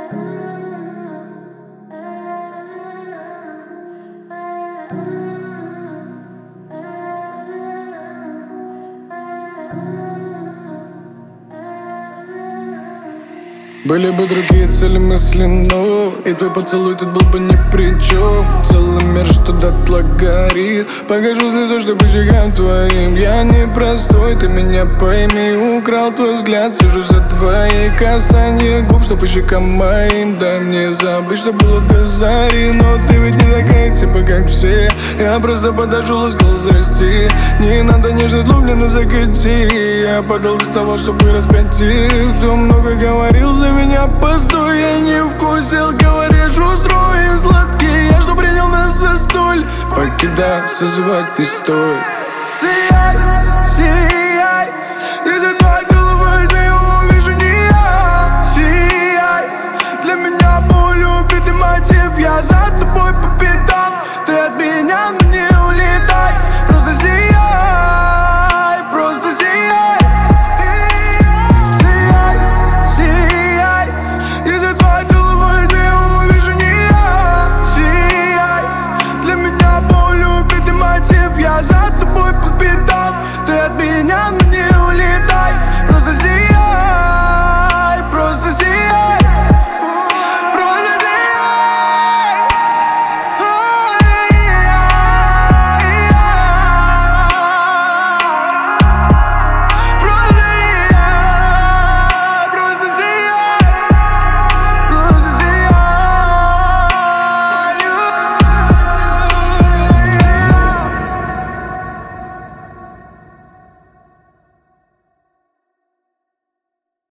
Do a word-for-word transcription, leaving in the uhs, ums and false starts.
Были бы другие цели, мысли, но и твой поцелуй тут был бы ни при чем. Целый мир, что дотла горит. Покажу слезу, что по щекам твоим. Я не простой, ты меня пойми. Украл твой взгляд, сижу за твои касания губ, что по щекам моим. Дай мне забыть, что было до зари. Но ты ведь не такая, типа как все. Я просто подошел и сказал здрасти. Не надо нежность, лук мне на закати. Я подал без того, чтобы распять их. Кто много говорил за меня, постой, я не вкусил. Говоришь, устроим сладкий. Я что принял нас за столь. Покидай, созывать не стой. Сияй, сияй.